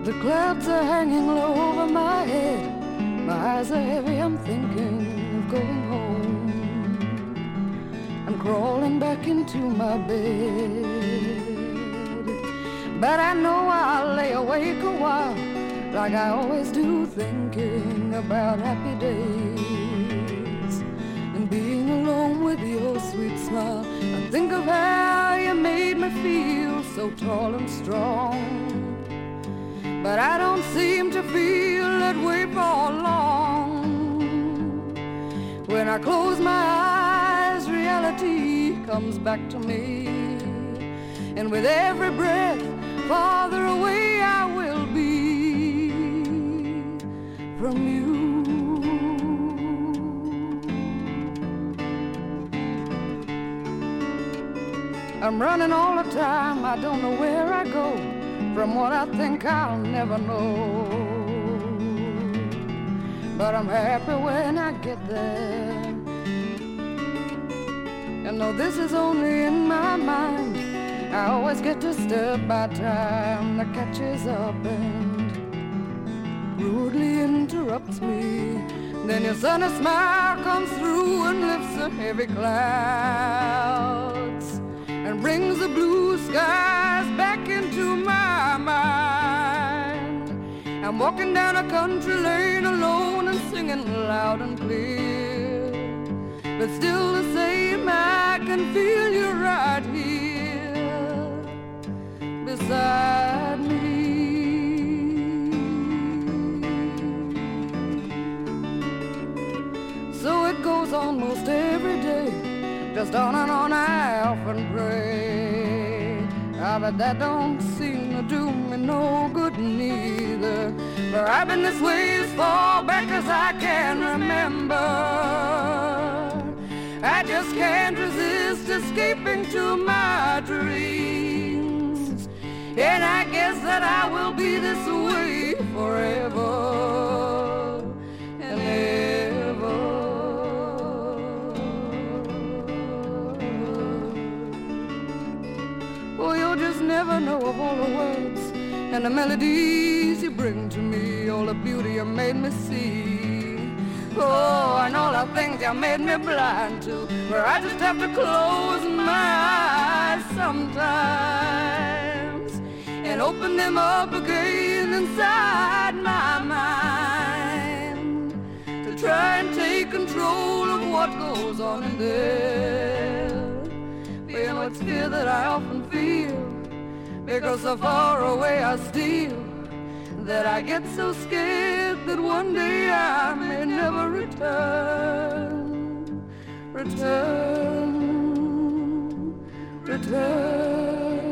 The clouds are hanging low over my head. My eyes are heavy, I'm thinking of going home. I'm crawling back into my bed, but I know I'll lay awake a while, like I always do, thinking about happy days and being alone with your sweet smile. I think of how you made me feel so tall and strong, but I don't seem to feel that way for long. When I close my eyes, reality comes back to me, and with every breath, farther away I will be from you. I'm running all the time, I don't know where I go, from what I think I'll never know. But I'm happy when I get there. And though this is only in my mind, I always get disturbed by time that catches up and rudely interrupts me. Then your sunny smile comes through and lifts the heavy clouds and brings the blue skies back into my mind. I'm walking down a country lane alone and singing loud and clear, but still the same, I can feel you right here beside me. So it goes on most every day, just on and on I often pray. But that don't seem to do me no good neither, for I've been this way as far back as I can remember. I just can't resist escaping to my dreams, and I guess that I will be this way forever and ever. Oh, you'll just never know of all the words and the melodies you bring to me, all the beauty you made me see. Oh, and all the things you made me blind to, where I just have to close my eyes sometimes and open them up again inside my mind to try and take control of what goes on in there. You know, it's fear that I often feel, because so far away I steal, that I get so scared that one day I may never return.